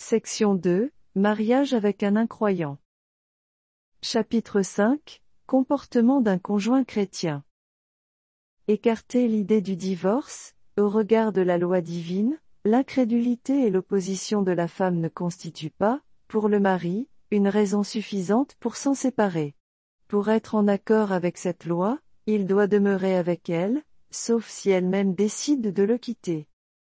Section 2, Mariage avec un incroyant. Chapitre 5, Comportement d'un conjoint chrétien. Écarter l'idée du divorce, au regard de la loi divine, l'incrédulité et l'opposition de la femme ne constituent pas, pour le mari, une raison suffisante pour s'en séparer. Pour être en accord avec cette loi, il doit demeurer avec elle, sauf si elle-même décide de le quitter.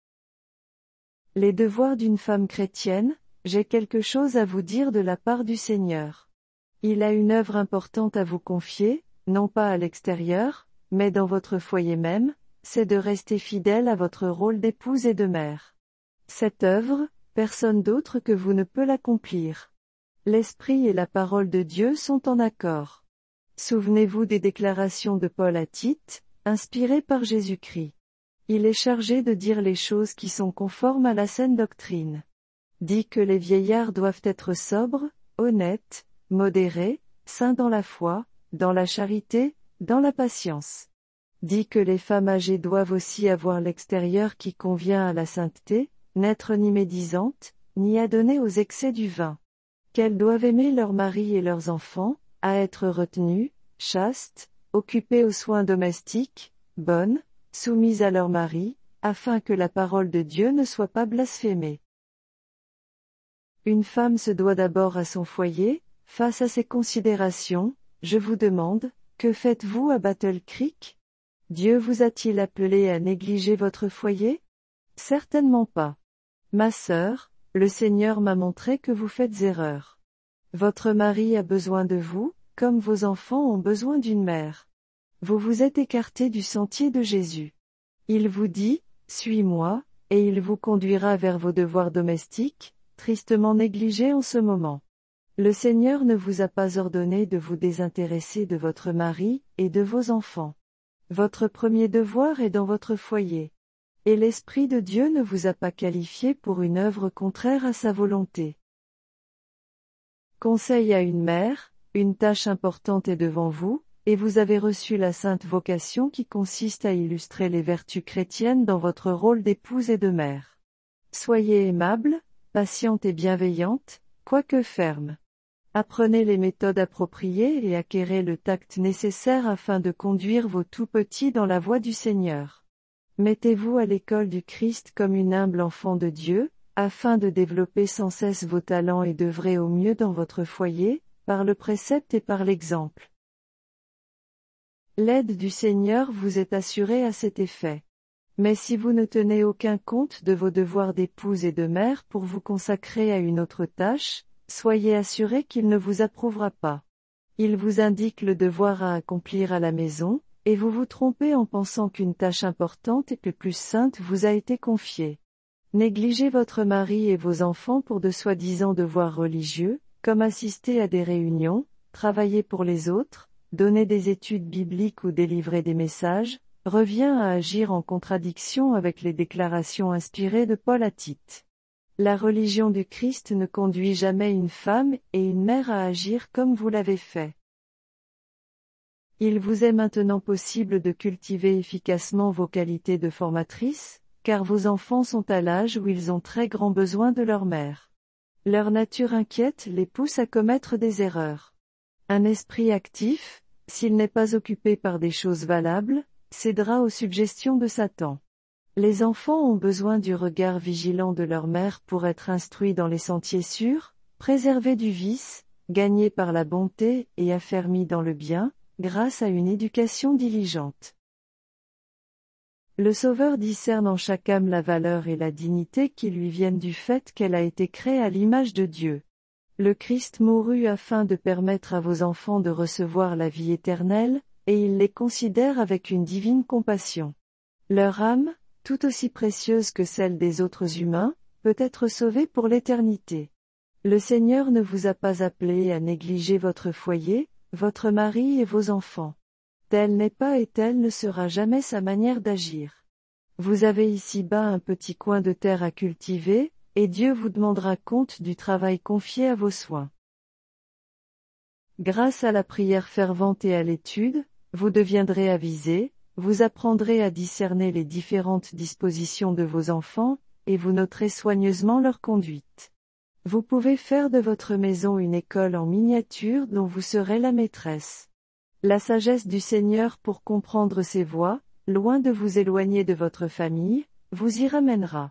Les devoirs d'une femme chrétienne, j'ai quelque chose à vous dire de la part du Seigneur. Il a une œuvre importante à vous confier, non pas à l'extérieur, mais dans votre foyer même, c'est de rester fidèle à votre rôle d'épouse et de mère. Cette œuvre, personne d'autre que vous ne peut l'accomplir. L'Esprit et la parole de Dieu sont en accord. Souvenez-vous des déclarations de Paul à Tite, inspirées par Jésus-Christ. Il est chargé de dire les choses qui sont conformes à la saine doctrine. Dit que les vieillards doivent être sobres, honnêtes, modérés, saints dans la foi, dans la charité, dans la patience. Dit que les femmes âgées doivent aussi avoir l'extérieur qui convient à la sainteté, n'être ni médisantes, ni adonnées aux excès du vin. Qu'elles doivent aimer leurs maris et leurs enfants, à être retenues, chastes, occupées aux soins domestiques, bonnes, soumises à leur mari, afin que la parole de Dieu ne soit pas blasphémée. Une femme se doit d'abord à son foyer. Face à ces considérations, je vous demande, que faites-vous à Battle Creek? Dieu vous a-t-il appelé à négliger votre foyer? Certainement pas. Ma sœur, le Seigneur m'a montré que vous faites erreur. Votre mari a besoin de vous, comme vos enfants ont besoin d'une mère. Vous vous êtes écarté du sentier de Jésus. Il vous dit, suis-moi, et il vous conduira vers vos devoirs domestiques, tristement négligés en ce moment. Le Seigneur ne vous a pas ordonné de vous désintéresser de votre mari et de vos enfants. Votre premier devoir est dans votre foyer. Et l'Esprit de Dieu ne vous a pas qualifié pour une œuvre contraire à sa volonté. Conseil à une mère, une tâche importante est devant vous, et vous avez reçu la sainte vocation qui consiste à illustrer les vertus chrétiennes dans votre rôle d'épouse et de mère. Soyez aimable, patiente et bienveillante, quoique ferme. Apprenez les méthodes appropriées et acquérez le tact nécessaire afin de conduire vos tout-petits dans la voie du Seigneur. Mettez-vous à l'école du Christ comme une humble enfant de Dieu, afin de développer sans cesse vos talents et d'œuvrer au mieux dans votre foyer, par le précepte et par l'exemple. L'aide du Seigneur vous est assurée à cet effet. Mais si vous ne tenez aucun compte de vos devoirs d'épouse et de mère pour vous consacrer à une autre tâche, soyez assurés qu'il ne vous approuvera pas. Il vous indique le devoir à accomplir à la maison, et vous vous trompez en pensant qu'une tâche importante et plus sainte vous a été confiée. Négligez votre mari et vos enfants pour de soi-disant devoirs religieux, comme assister à des réunions, travailler pour les autres, donner des études bibliques ou délivrer des messages, revient à agir en contradiction avec les déclarations inspirées de Paul à Tite. La religion du Christ ne conduit jamais une femme et une mère à agir comme vous l'avez fait. Il vous est maintenant possible de cultiver efficacement vos qualités de formatrice, car vos enfants sont à l'âge où ils ont très grand besoin de leur mère. Leur nature inquiète les pousse à commettre des erreurs. Un esprit actif, s'il n'est pas occupé par des choses valables, cédera aux suggestions de Satan. Les enfants ont besoin du regard vigilant de leur mère pour être instruits dans les sentiers sûrs, préservés du vice, gagnés par la bonté et affermis dans le bien, grâce à une éducation diligente. Le Sauveur discerne en chaque âme la valeur et la dignité qui lui viennent du fait qu'elle a été créée à l'image de Dieu. Le Christ mourut afin de permettre à vos enfants de recevoir la vie éternelle, et il les considère avec une divine compassion. Leur âme, tout aussi précieuse que celle des autres humains, peut être sauvée pour l'éternité. Le Seigneur ne vous a pas appelé à négliger votre foyer, votre mari et vos enfants. Tel n'est pas et telle ne sera jamais sa manière d'agir. Vous avez ici-bas un petit coin de terre à cultiver, et Dieu vous demandera compte du travail confié à vos soins. Grâce à la prière fervente et à l'étude, vous deviendrez avisés, vous apprendrez à discerner les différentes dispositions de vos enfants, et vous noterez soigneusement leur conduite. Vous pouvez faire de votre maison une école en miniature dont vous serez la maîtresse. La sagesse du Seigneur pour comprendre ses voies, loin de vous éloigner de votre famille, vous y ramènera.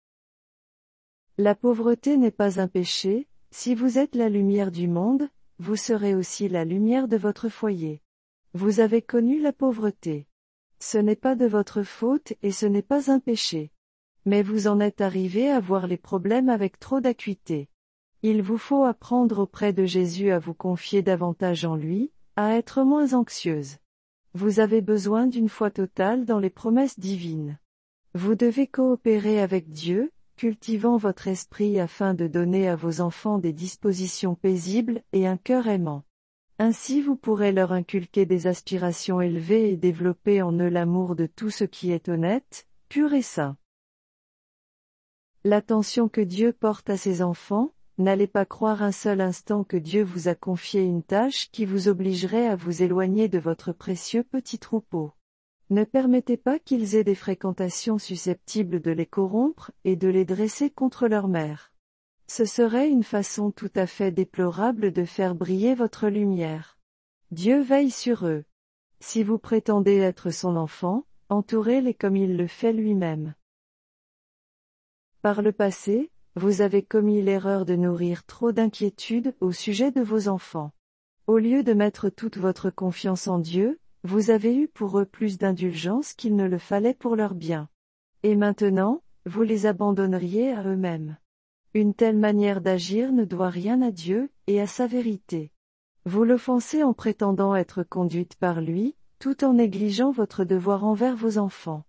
La pauvreté n'est pas un péché, si vous êtes la lumière du monde, vous serez aussi la lumière de votre foyer. Vous avez connu la pauvreté. Ce n'est pas de votre faute et ce n'est pas un péché. Mais vous en êtes arrivé à voir les problèmes avec trop d'acuité. Il vous faut apprendre auprès de Jésus à vous confier davantage en lui, à être moins anxieuse. Vous avez besoin d'une foi totale dans les promesses divines. Vous devez coopérer avec Dieu, cultivant votre esprit afin de donner à vos enfants des dispositions paisibles et un cœur aimant. Ainsi vous pourrez leur inculquer des aspirations élevées et développer en eux l'amour de tout ce qui est honnête, pur et saint. L'attention que Dieu porte à ses enfants, n'allez pas croire un seul instant que Dieu vous a confié une tâche qui vous obligerait à vous éloigner de votre précieux petit troupeau. Ne permettez pas qu'ils aient des fréquentations susceptibles de les corrompre et de les dresser contre leur mère. Ce serait une façon tout à fait déplorable de faire briller votre lumière. Dieu veille sur eux. Si vous prétendez être son enfant, entourez-les comme il le fait lui-même. Par le passé, vous avez commis l'erreur de nourrir trop d'inquiétude au sujet de vos enfants. Au lieu de mettre toute votre confiance en Dieu, vous avez eu pour eux plus d'indulgence qu'il ne le fallait pour leur bien. Et maintenant, vous les abandonneriez à eux-mêmes. Une telle manière d'agir ne doit rien à Dieu, et à sa vérité. Vous l'offensez en prétendant être conduite par lui, tout en négligeant votre devoir envers vos enfants.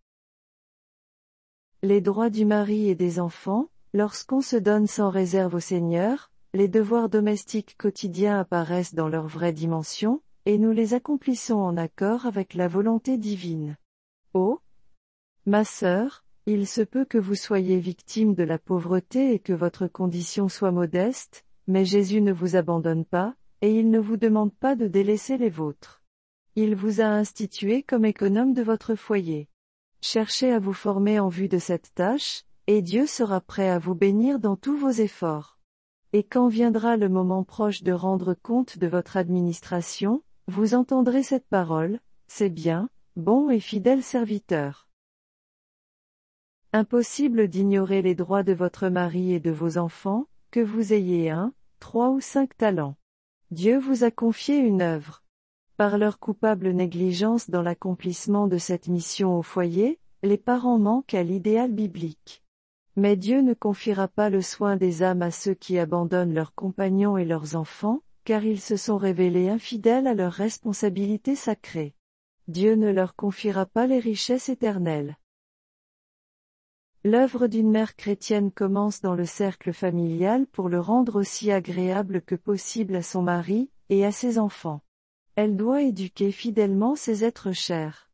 Les droits du mari et des enfants, lorsqu'on se donne sans réserve au Seigneur, les devoirs domestiques quotidiens apparaissent dans leur vraie dimension, et nous les accomplissons en accord avec la volonté divine. Oh! Ma sœur, il se peut que vous soyez victime de la pauvreté et que votre condition soit modeste, mais Jésus ne vous abandonne pas, et il ne vous demande pas de délaisser les vôtres. Il vous a institué comme économe de votre foyer. Cherchez à vous former en vue de cette tâche, et Dieu sera prêt à vous bénir dans tous vos efforts. Et quand viendra le moment proche de rendre compte de votre administration, vous entendrez cette parole, c'est bien, bon et fidèle serviteur. Impossible d'ignorer les droits de votre mari et de vos enfants, que vous ayez 1, 3 ou 5 talents. Dieu vous a confié une œuvre. Par leur coupable négligence dans l'accomplissement de cette mission au foyer, les parents manquent à l'idéal biblique. Mais Dieu ne confiera pas le soin des âmes à ceux qui abandonnent leurs compagnons et leurs enfants, car ils se sont révélés infidèles à leurs responsabilités sacrées. Dieu ne leur confiera pas les richesses éternelles. L'œuvre d'une mère chrétienne commence dans le cercle familial pour le rendre aussi agréable que possible à son mari, et à ses enfants. Elle doit éduquer fidèlement ses êtres chers.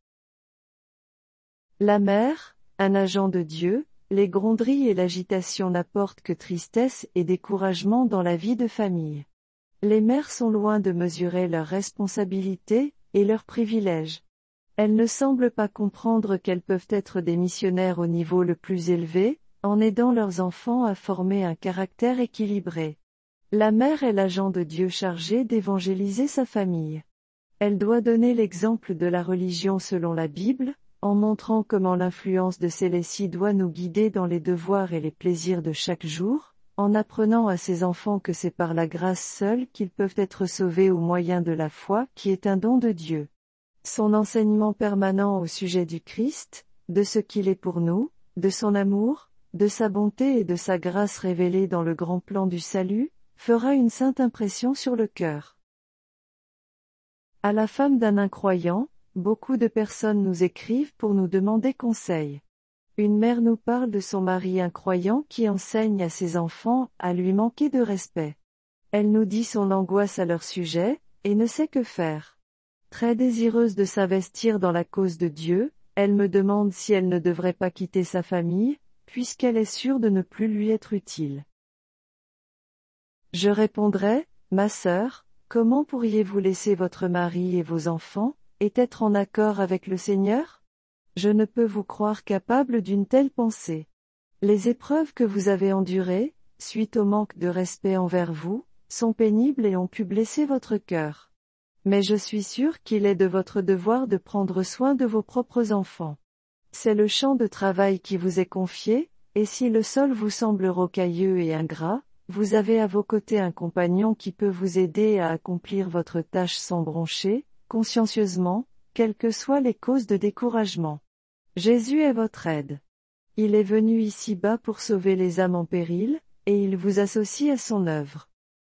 La mère, un agent de Dieu, les gronderies et l'agitation n'apportent que tristesse et découragement dans la vie de famille. Les mères sont loin de mesurer leurs responsabilités et leurs privilèges. Elles ne semblent pas comprendre qu'elles peuvent être des missionnaires au niveau le plus élevé, en aidant leurs enfants à former un caractère équilibré. La mère est l'agent de Dieu chargé d'évangéliser sa famille. Elle doit donner l'exemple de la religion selon la Bible, en montrant comment l'influence de celle-ci doit nous guider dans les devoirs et les plaisirs de chaque jour, en apprenant à ses enfants que c'est par la grâce seule qu'ils peuvent être sauvés au moyen de la foi qui est un don de Dieu. Son enseignement permanent au sujet du Christ, de ce qu'il est pour nous, de son amour, de sa bonté et de sa grâce révélée dans le grand plan du salut, fera une sainte impression sur le cœur. À la femme d'un incroyant, beaucoup de personnes nous écrivent pour nous demander conseil. Une mère nous parle de son mari incroyant qui enseigne à ses enfants à lui manquer de respect. Elle nous dit son angoisse à leur sujet, et ne sait que faire. Très désireuse de s'investir dans la cause de Dieu, elle me demande si elle ne devrait pas quitter sa famille, puisqu'elle est sûre de ne plus lui être utile. Je répondrai, ma sœur, comment pourriez-vous laisser votre mari et vos enfants, et être en accord avec le Seigneur? Je ne peux vous croire capable d'une telle pensée. Les épreuves que vous avez endurées, suite au manque de respect envers vous, sont pénibles et ont pu blesser votre cœur. Mais je suis sûr qu'il est de votre devoir de prendre soin de vos propres enfants. C'est le champ de travail qui vous est confié, et si le sol vous semble rocailleux et ingrat, vous avez à vos côtés un compagnon qui peut vous aider à accomplir votre tâche sans broncher, consciencieusement, quelles que soient les causes de découragement. Jésus est votre aide. Il est venu ici-bas pour sauver les âmes en péril, et il vous associe à son œuvre.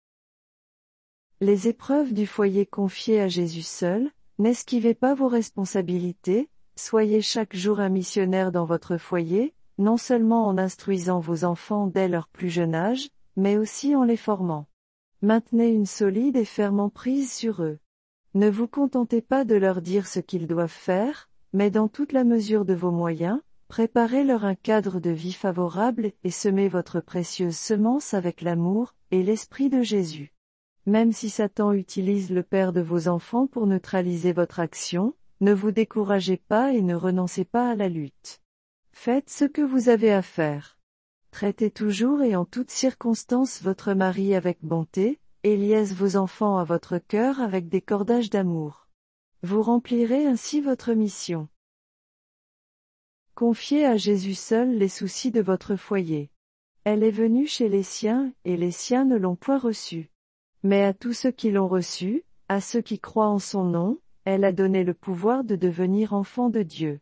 Les épreuves du foyer confiées à Jésus seul, n'esquivez pas vos responsabilités, soyez chaque jour un missionnaire dans votre foyer, non seulement en instruisant vos enfants dès leur plus jeune âge, mais aussi en les formant. Maintenez une solide et ferme emprise sur eux. Ne vous contentez pas de leur dire ce qu'ils doivent faire, mais dans toute la mesure de vos moyens, préparez-leur un cadre de vie favorable et semez votre précieuse semence avec l'amour et l'esprit de Jésus. Même si Satan utilise le père de vos enfants pour neutraliser votre action, ne vous découragez pas et ne renoncez pas à la lutte. Faites ce que vous avez à faire. Traitez toujours et en toutes circonstances votre mari avec bonté, et liez vos enfants à votre cœur avec des cordages d'amour. Vous remplirez ainsi votre mission. Confiez à Jésus seul les soucis de votre foyer. Elle est venue chez les siens, et les siens ne l'ont point reçue. Mais à tous ceux qui l'ont reçue, à ceux qui croient en son nom, elle a donné le pouvoir de devenir enfants de Dieu.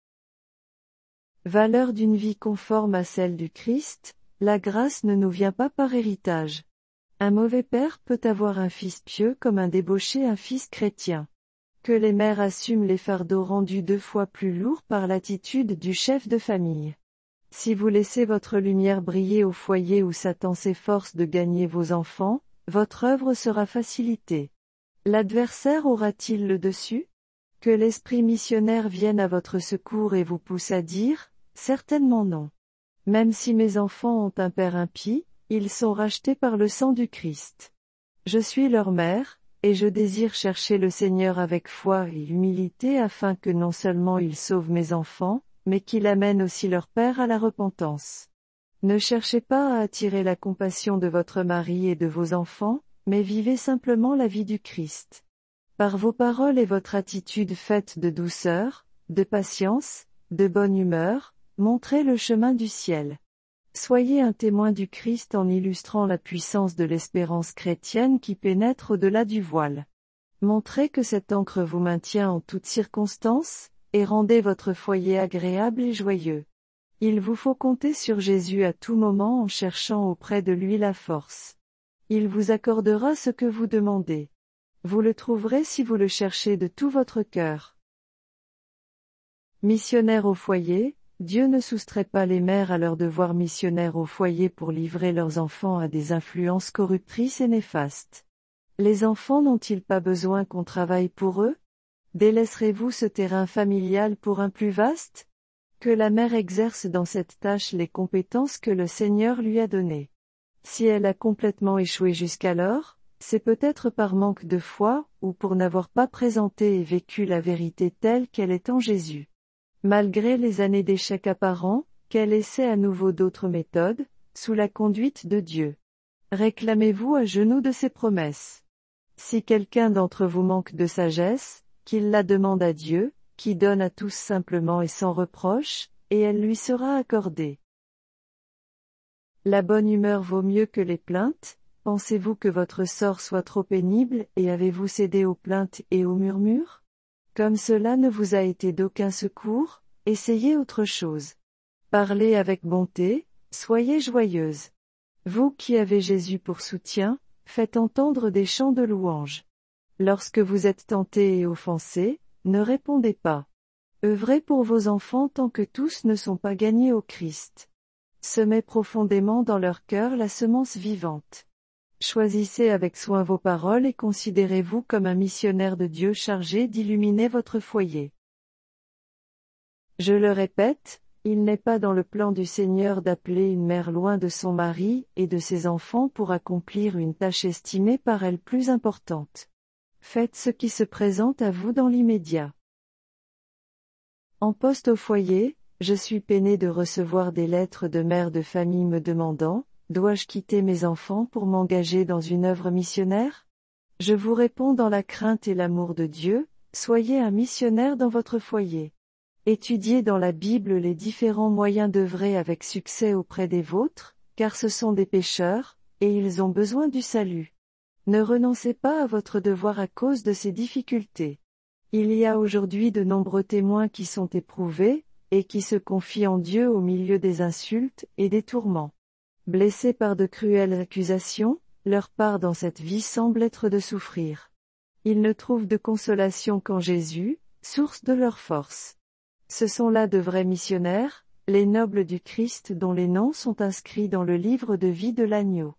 Valeur d'une vie conforme à celle du Christ, la grâce ne nous vient pas par héritage. Un mauvais père peut avoir un fils pieux comme un débauché un fils chrétien. Que les mères assument les fardeaux rendus 2 fois plus lourds par l'attitude du chef de famille. Si vous laissez votre lumière briller au foyer où Satan s'efforce de gagner vos enfants, votre œuvre sera facilitée. L'adversaire aura-t-il le dessus? Que l'esprit missionnaire vienne à votre secours et vous pousse à dire, certainement non. Même si mes enfants ont un père impie, ils sont rachetés par le sang du Christ. Je suis leur mère, et je désire chercher le Seigneur avec foi et humilité afin que non seulement il sauve mes enfants, mais qu'il amène aussi leur père à la repentance. Ne cherchez pas à attirer la compassion de votre mari et de vos enfants, mais vivez simplement la vie du Christ. Par vos paroles et votre attitude faite de douceur, de patience, de bonne humeur, montrez le chemin du ciel. Soyez un témoin du Christ en illustrant la puissance de l'espérance chrétienne qui pénètre au-delà du voile. Montrez que cette encre vous maintient en toutes circonstances, et rendez votre foyer agréable et joyeux. Il vous faut compter sur Jésus à tout moment en cherchant auprès de lui la force. Il vous accordera ce que vous demandez. Vous le trouverez si vous le cherchez de tout votre cœur. Missionnaires au foyer, Dieu ne soustrait pas les mères à leur devoir missionnaire au foyer pour livrer leurs enfants à des influences corruptrices et néfastes. Les enfants n'ont-ils pas besoin qu'on travaille pour eux? Délaisserez-vous ce terrain familial pour un plus vaste? Que la mère exerce dans cette tâche les compétences que le Seigneur lui a données. Si elle a complètement échoué jusqu'alors, c'est peut-être par manque de foi, ou pour n'avoir pas présenté et vécu la vérité telle qu'elle est en Jésus. Malgré les années d'échecs apparents, qu'elle essaie à nouveau d'autres méthodes, sous la conduite de Dieu. Réclamez-vous à genoux de ses promesses. Si quelqu'un d'entre vous manque de sagesse, qu'il la demande à Dieu, qui donne à tous simplement et sans reproche, et elle lui sera accordée. La bonne humeur vaut mieux que les plaintes. Pensez-vous que votre sort soit trop pénible et avez-vous cédé aux plaintes et aux murmures? Comme cela ne vous a été d'aucun secours, essayez autre chose. Parlez avec bonté, soyez joyeuse. Vous qui avez Jésus pour soutien, faites entendre des chants de louange. Lorsque vous êtes tenté et offensé, ne répondez pas. Œuvrez pour vos enfants tant que tous ne sont pas gagnés au Christ. Semez profondément dans leur cœur la semence vivante. Choisissez avec soin vos paroles et considérez-vous comme un missionnaire de Dieu chargé d'illuminer votre foyer. Je le répète, il n'est pas dans le plan du Seigneur d'appeler une mère loin de son mari et de ses enfants pour accomplir une tâche estimée par elle plus importante. Faites ce qui se présente à vous dans l'immédiat. En poste au foyer, je suis peiné de recevoir des lettres de mères de famille me demandant, Dois-je quitter mes enfants pour m'engager dans une œuvre missionnaire? Je vous réponds dans la crainte et l'amour de Dieu, soyez un missionnaire dans votre foyer. Étudiez dans la Bible les différents moyens d'œuvrer avec succès auprès des vôtres, car ce sont des pécheurs, et ils ont besoin du salut. Ne renoncez pas à votre devoir à cause de ces difficultés. Il y a aujourd'hui de nombreux témoins qui sont éprouvés, et qui se confient en Dieu au milieu des insultes et des tourments. Blessés par de cruelles accusations, leur part dans cette vie semble être de souffrir. Ils ne trouvent de consolation qu'en Jésus, source de leur force. Ce sont là de vrais missionnaires, les nobles du Christ dont les noms sont inscrits dans le livre de vie de l'agneau.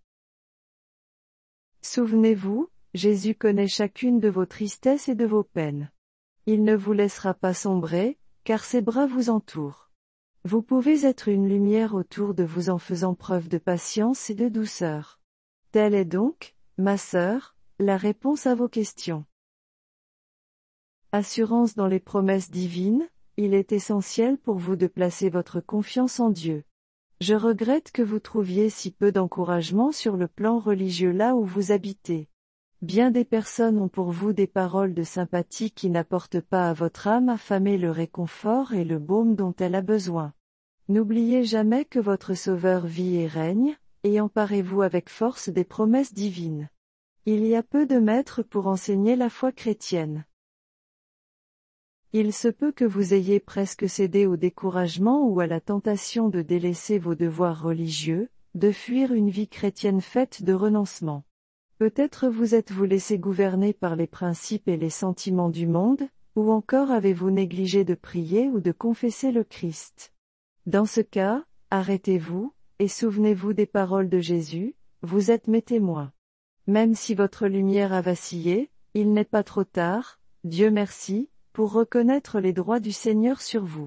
Souvenez-vous, Jésus connaît chacune de vos tristesses et de vos peines. Il ne vous laissera pas sombrer, car ses bras vous entourent. Vous pouvez être une lumière autour de vous en faisant preuve de patience et de douceur. Telle est donc, ma sœur, la réponse à vos questions. Assurance dans les promesses divines, il est essentiel pour vous de placer votre confiance en Dieu. Je regrette que vous trouviez si peu d'encouragement sur le plan religieux là où vous habitez. Bien des personnes ont pour vous des paroles de sympathie qui n'apportent pas à votre âme affamée le réconfort et le baume dont elle a besoin. N'oubliez jamais que votre Sauveur vit et règne, et emparez-vous avec force des promesses divines. Il y a peu de maîtres pour enseigner la foi chrétienne. Il se peut que vous ayez presque cédé au découragement ou à la tentation de délaisser vos devoirs religieux, de fuir une vie chrétienne faite de renoncement. Peut-être vous êtes-vous laissé gouverner par les principes et les sentiments du monde, ou encore avez-vous négligé de prier ou de confesser le Christ. Dans ce cas, arrêtez-vous, et souvenez-vous des paroles de Jésus, vous êtes mes témoins. Même si votre lumière a vacillé, il n'est pas trop tard, Dieu merci, pour reconnaître les droits du Seigneur sur vous.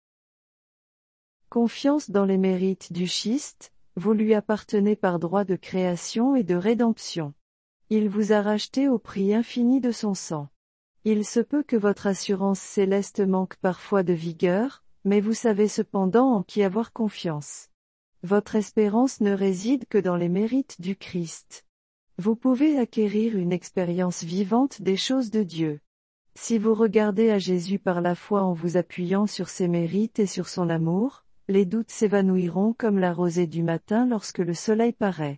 Confiance dans les mérites du Christ, vous lui appartenez par droit de création et de rédemption. Il vous a racheté au prix infini de son sang. Il se peut que votre assurance céleste manque parfois de vigueur, mais vous savez cependant en qui avoir confiance. Votre espérance ne réside que dans les mérites du Christ. Vous pouvez acquérir une expérience vivante des choses de Dieu. Si vous regardez à Jésus par la foi en vous appuyant sur ses mérites et sur son amour, les doutes s'évanouiront comme la rosée du matin lorsque le soleil paraît.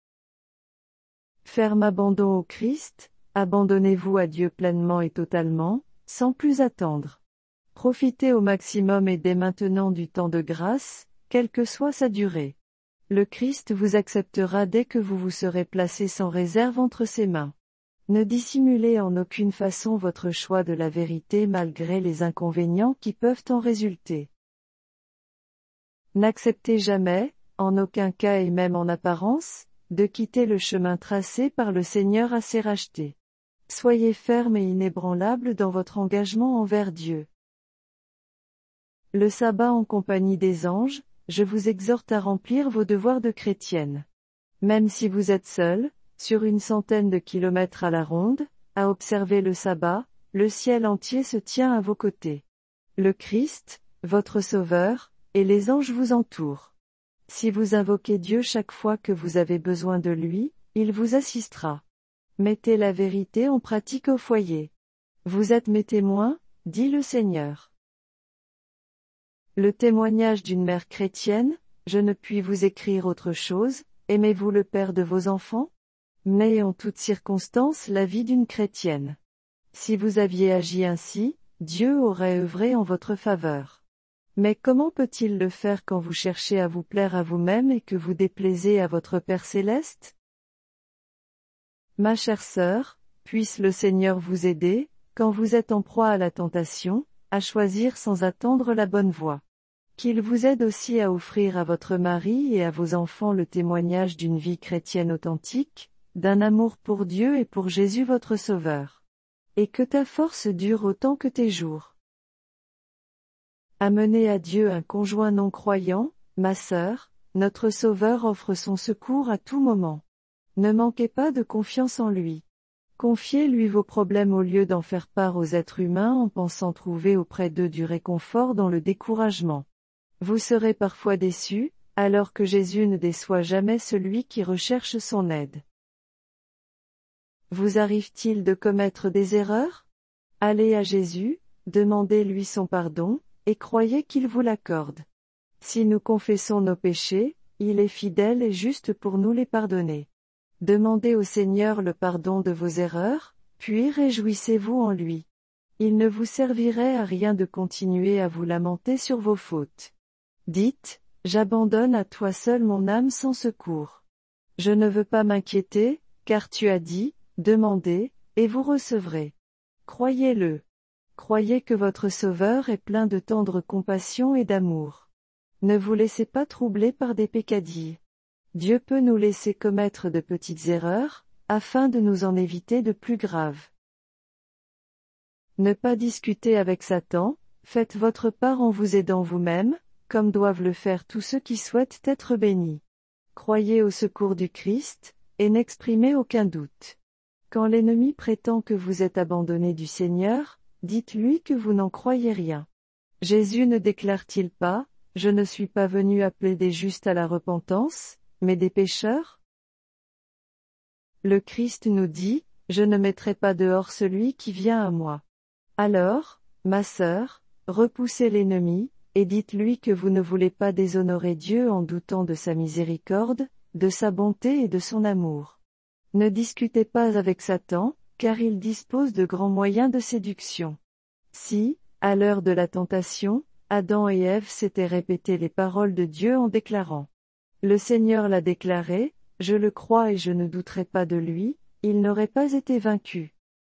Ferme abandon au Christ, abandonnez-vous à Dieu pleinement et totalement, sans plus attendre. Profitez au maximum et dès maintenant du temps de grâce, quelle que soit sa durée. Le Christ vous acceptera dès que vous vous serez placé sans réserve entre ses mains. Ne dissimulez en aucune façon votre choix de la vérité malgré les inconvénients qui peuvent en résulter. N'acceptez jamais, en aucun cas et même en apparence, de quitter le chemin tracé par le Seigneur à ses rachetés. Soyez ferme et inébranlable dans votre engagement envers Dieu. Le sabbat en compagnie des anges, je vous exhorte à remplir vos devoirs de chrétienne. Même si vous êtes seul, sur une centaine de kilomètres à la ronde, à observer le sabbat, le ciel entier se tient à vos côtés. Le Christ, votre Sauveur, et les anges vous entourent. Si vous invoquez Dieu chaque fois que vous avez besoin de lui, il vous assistera. Mettez la vérité en pratique au foyer. Vous êtes mes témoins, dit le Seigneur. Le témoignage d'une mère chrétienne, je ne puis vous écrire autre chose, aimez-vous le Père de vos enfants? Menez en toutes circonstances la vie d'une chrétienne. Si vous aviez agi ainsi, Dieu aurait œuvré en votre faveur. Mais comment peut-il le faire quand vous cherchez à vous plaire à vous-même et que vous déplaisez à votre Père céleste? Ma chère sœur, puisse le Seigneur vous aider, quand vous êtes en proie à la tentation, à choisir sans attendre la bonne voie. Qu'il vous aide aussi à offrir à votre mari et à vos enfants le témoignage d'une vie chrétienne authentique, d'un amour pour Dieu et pour Jésus votre Sauveur. Et que ta force dure autant que tes jours. Amenez à Dieu un conjoint non-croyant, ma sœur, notre Sauveur offre son secours à tout moment. Ne manquez pas de confiance en lui. Confiez-lui vos problèmes au lieu d'en faire part aux êtres humains en pensant trouver auprès d'eux du réconfort dans le découragement. Vous serez parfois déçus, alors que Jésus ne déçoit jamais celui qui recherche son aide. Vous arrive-t-il de commettre des erreurs? Allez à Jésus, demandez-lui son pardon, et croyez qu'il vous l'accorde. Si nous confessons nos péchés, il est fidèle et juste pour nous les pardonner. Demandez au Seigneur le pardon de vos erreurs, puis réjouissez-vous en lui. Il ne vous servirait à rien de continuer à vous lamenter sur vos fautes. Dites, j'abandonne à toi seul mon âme sans secours. Je ne veux pas m'inquiéter, car tu as dit, demandez, et vous recevrez. Croyez-le. Croyez que votre Sauveur est plein de tendre compassion et d'amour. Ne vous laissez pas troubler par des peccadilles. Dieu peut nous laisser commettre de petites erreurs, afin de nous en éviter de plus graves. Ne pas discuter avec Satan, faites votre part en vous aidant vous-même, comme doivent le faire tous ceux qui souhaitent être bénis. Croyez au secours du Christ, et n'exprimez aucun doute. Quand l'ennemi prétend que vous êtes abandonné du Seigneur, dites-lui que vous n'en croyez rien. Jésus ne déclare-t-il pas, « Je ne suis pas venu appeler des justes à la repentance, mais des pécheurs » Le Christ nous dit, « Je ne mettrai pas dehors celui qui vient à moi. » Alors, ma sœur, repoussez l'ennemi, et dites-lui que vous ne voulez pas déshonorer Dieu en doutant de sa miséricorde, de sa bonté et de son amour. Ne discutez pas avec Satan, car il dispose de grands moyens de séduction. Si, à l'heure de la tentation, Adam et Ève s'étaient répété les paroles de Dieu en déclarant « Le Seigneur l'a déclaré, je le crois et je ne douterai pas de lui », ils n'auraient pas été vaincus.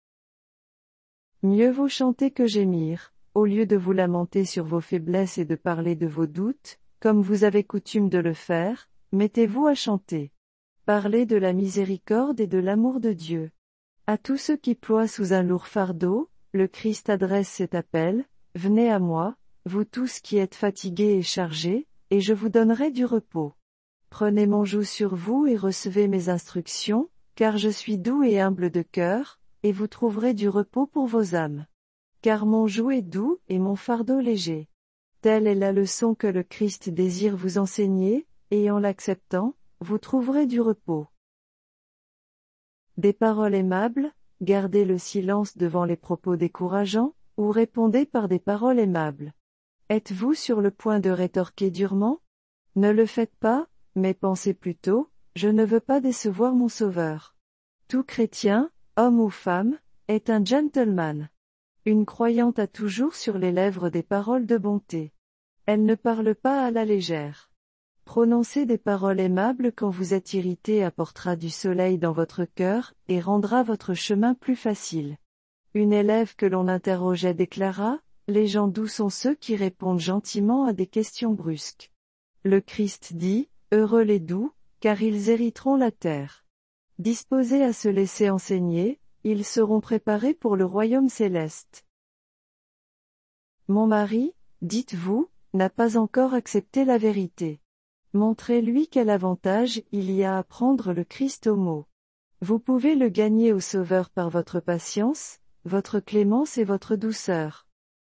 Mieux vaut chanter que gémir, au lieu de vous lamenter sur vos faiblesses et de parler de vos doutes, comme vous avez coutume de le faire, mettez-vous à chanter. Parlez de la miséricorde et de l'amour de Dieu. À tous ceux qui ploient sous un lourd fardeau, le Christ adresse cet appel, « Venez à moi, vous tous qui êtes fatigués et chargés, et je vous donnerai du repos. Prenez mon joug sur vous et recevez mes instructions, car je suis doux et humble de cœur, et vous trouverez du repos pour vos âmes. Car mon joug est doux et mon fardeau léger. » Telle est la leçon que le Christ désire vous enseigner, et en l'acceptant, vous trouverez du repos. Des paroles aimables, gardez le silence devant les propos décourageants, ou répondez par des paroles aimables. Êtes-vous sur le point de rétorquer durement? Ne le faites pas, mais pensez plutôt, je ne veux pas décevoir mon Sauveur. Tout chrétien, homme ou femme, est un gentleman. Une croyante a toujours sur les lèvres des paroles de bonté. Elle ne parle pas à la légère. Prononcer des paroles aimables quand vous êtes irrité apportera du soleil dans votre cœur, et rendra votre chemin plus facile. Une élève que l'on interrogeait déclara, « Les gens doux sont ceux qui répondent gentiment à des questions brusques. » Le Christ dit, « Heureux les doux, car ils hériteront la terre. » Disposés à se laisser enseigner, ils seront préparés pour le royaume céleste. Mon mari, dites-vous, n'a pas encore accepté la vérité. Montrez-lui quel avantage il y a à prendre le Christ au mot. Vous pouvez le gagner au Sauveur par votre patience, votre clémence et votre douceur.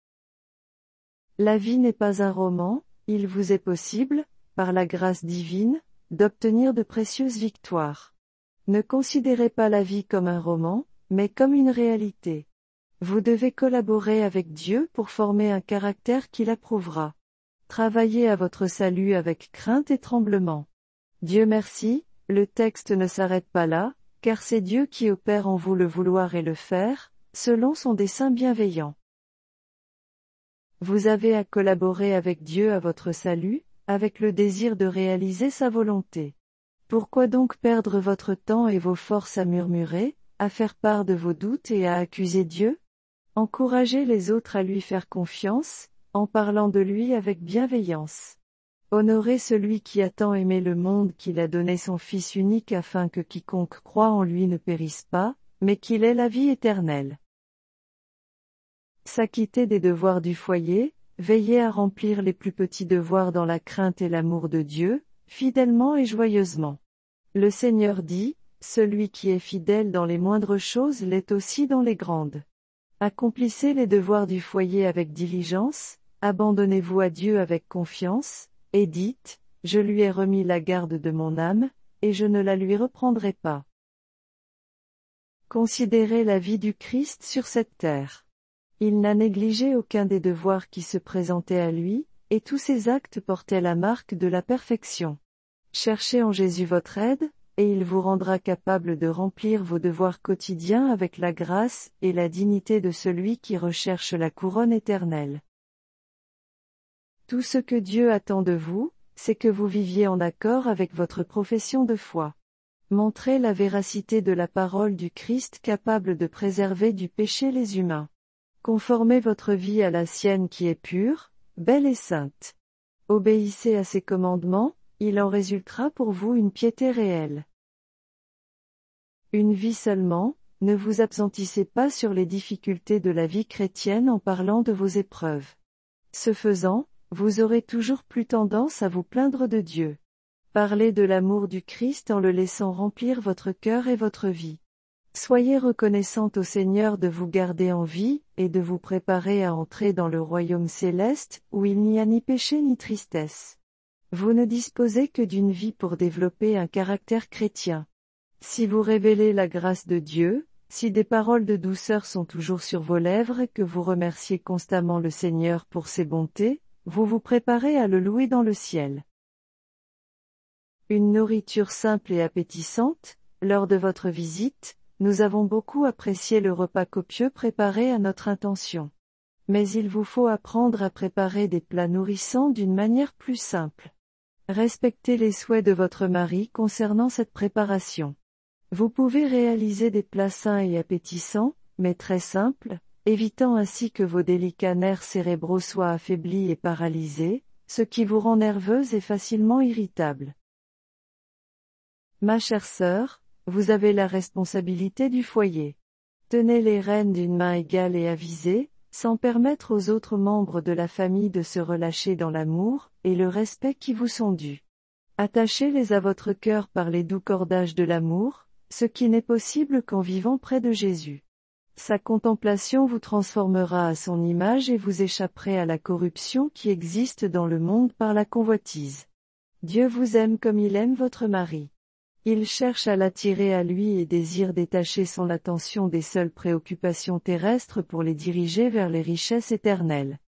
La vie n'est pas un roman, il vous est possible, par la grâce divine, d'obtenir de précieuses victoires. Ne considérez pas la vie comme un roman, mais comme une réalité. Vous devez collaborer avec Dieu pour former un caractère qui l'approuvera. Travaillez à votre salut avec crainte et tremblement. Dieu merci, le texte ne s'arrête pas là, car c'est Dieu qui opère en vous le vouloir et le faire, selon son dessein bienveillant. Vous avez à collaborer avec Dieu à votre salut, avec le désir de réaliser sa volonté. Pourquoi donc perdre votre temps et vos forces à murmurer, à faire part de vos doutes et à accuser Dieu? Encouragez les autres à lui faire confiance, en parlant de lui avec bienveillance. Honorez celui qui a tant aimé le monde qu'il a donné son Fils unique afin que quiconque croit en lui ne périsse pas, mais qu'il ait la vie éternelle. S'acquitter des devoirs du foyer, veillez à remplir les plus petits devoirs dans la crainte et l'amour de Dieu, fidèlement et joyeusement. Le Seigneur dit, « Celui qui est fidèle dans les moindres choses l'est aussi dans les grandes. » Accomplissez les devoirs du foyer avec diligence, abandonnez-vous à Dieu avec confiance, et dites, je lui ai remis la garde de mon âme, et je ne la lui reprendrai pas. Considérez la vie du Christ sur cette terre. Il n'a négligé aucun des devoirs qui se présentaient à lui, et tous ses actes portaient la marque de la perfection. Cherchez en Jésus votre aide, et il vous rendra capable de remplir vos devoirs quotidiens avec la grâce et la dignité de celui qui recherche la couronne éternelle. Tout ce que Dieu attend de vous, c'est que vous viviez en accord avec votre profession de foi. Montrez la véracité de la parole du Christ capable de préserver du péché les humains. Conformez votre vie à la sienne qui est pure, belle et sainte. Obéissez à ses commandements, il en résultera pour vous une piété réelle. Une vie seulement, ne vous apesantissez pas sur les difficultés de la vie chrétienne en parlant de vos épreuves. Ce faisant, vous aurez toujours plus tendance à vous plaindre de Dieu. Parlez de l'amour du Christ en le laissant remplir votre cœur et votre vie. Soyez reconnaissante au Seigneur de vous garder en vie, et de vous préparer à entrer dans le royaume céleste, où il n'y a ni péché ni tristesse. Vous ne disposez que d'une vie pour développer un caractère chrétien. Si vous révélez la grâce de Dieu, si des paroles de douceur sont toujours sur vos lèvres et que vous remerciez constamment le Seigneur pour ses bontés, vous vous préparez à le louer dans le ciel. Une nourriture simple et appétissante. Lors de votre visite, nous avons beaucoup apprécié le repas copieux préparé à notre intention. Mais il vous faut apprendre à préparer des plats nourrissants d'une manière plus simple. Respectez les souhaits de votre mari concernant cette préparation. Vous pouvez réaliser des plats sains et appétissants, mais très simples, évitant ainsi que vos délicats nerfs cérébraux soient affaiblis et paralysés, ce qui vous rend nerveuse et facilement irritable. Ma chère sœur, vous avez la responsabilité du foyer. Tenez les rênes d'une main égale et avisée, sans permettre aux autres membres de la famille de se relâcher dans l'amour et le respect qui vous sont dus. Attachez-les à votre cœur par les doux cordages de l'amour, ce qui n'est possible qu'en vivant près de Jésus. Sa contemplation vous transformera à son image et vous échapperez à la corruption qui existe dans le monde par la convoitise. Dieu vous aime comme il aime votre mari. Il cherche à l'attirer à lui et désire détacher son attention des seules préoccupations terrestres pour les diriger vers les richesses éternelles.